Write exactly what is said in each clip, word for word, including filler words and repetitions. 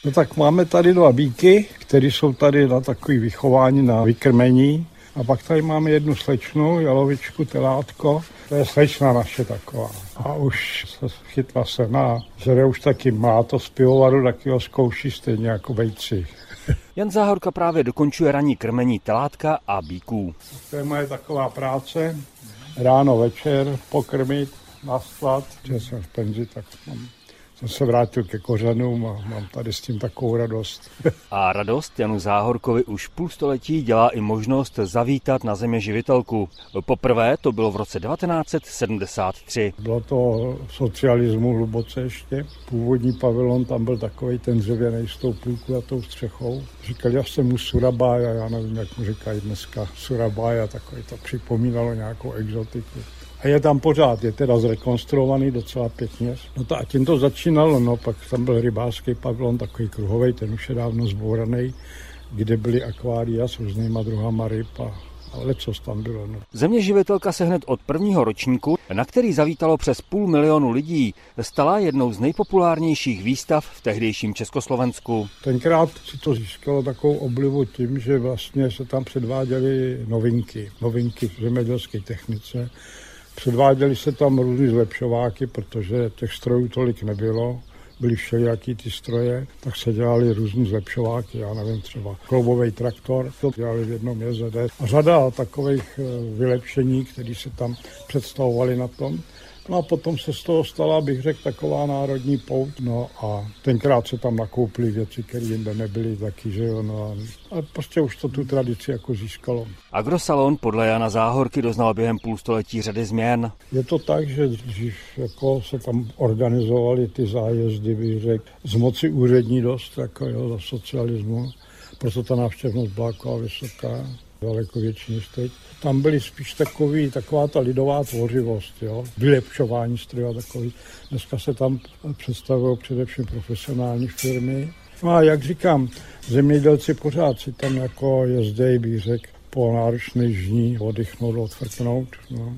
No tak máme tady dva býky, které jsou tady na takový vychování, na vykrmení. A pak tady máme jednu slečnu, jalovičku, telátko. To je slečna naše taková. A už se chytla sena, že už taky má to z pivovaru, taky ho zkouší stejně jako vejci. Jan Záhorka právě dokončuje ranní krmení telátka a býků. To je moje taková práce. Ráno, večer, pokrmit, nastlat. Že jsem v penzi, tak mám, jsem se vrátil ke kořenům a mám tady s tím takovou radost. A radost Janu Záhorkovi už půl století dělá i možnost zavítat na Země živitelku. Poprvé to bylo v roce devatenáct set sedmdesát tři. Bylo to socialismu hluboce ještě. Původní pavilon, tam byl takovej ten dřevěnej s tou půlkulatou střechou. Říkali, já jsem mu Surabaya, já nevím, jak mu říkají dneska Surabaya, takový to připomínalo nějakou exotiku. A je tam pořád, je teda zrekonstruovaný docela pěkně. No to a tím to začínalo, no pak tam byl rybářský pavilon, takový kruhovej, ten už je dávno zbouraný, kde byly akvária s různýma druhama ryb a ale co tam bylo. No. Země živitelka se hned od prvního ročníku, na který zavítalo přes půl milionu lidí, stala jednou z nejpopulárnějších výstav v tehdejším Československu. Tenkrát si to získalo takovou oblivu tím, že vlastně se tam předváděly novinky, novinky v zemědělské technice. Předváděly se tam různý zlepšováky, protože těch strojů tolik nebylo. Byly všelijaký ty stroje, tak se dělali různý zlepšováky, já nevím, třeba kloubový traktor, to dělali v jednom J Z D. A řada takových vylepšení, které se tam představovaly na tom. No a potom se z toho stala, bych řekl, taková národní pouť. No a tenkrát se tam nakoupily věci, které jinde nebyly taky, že jo. No a prostě už to tu tradici jako získalo. Agrosalon podle Jana Záhorky doznal během půlstoletí řady změn. Je to tak, že dřív jako se tam organizovaly ty zájezdy, bych řekl, z moci úřední dost, jako jo, za socialismu. Proto ta návštěvnost byla jako vysoká. Daleko větší než teď. Tam byly spíš takový, taková ta lidová tvořivost, jo? Vylepšování strojů a takový. Dneska se tam představují především profesionální firmy. No a jak říkám, zemědělci pořád si tam jako jezdejí, bych řekl, po náročné žní oddychnout, odfrknout. No.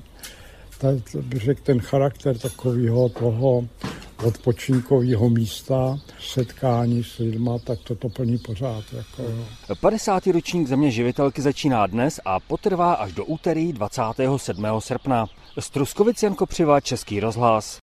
Bych řekl, ten charakter takového toho odpočinkového místa, setkání s lidma, tak to to plní pořád. Jako, padesátý ročník Země živitelky začíná dnes a potrvá až do úterý dvacátého sedmého srpna. Z Truskovic Jan Kopřiva, Český rozhlas.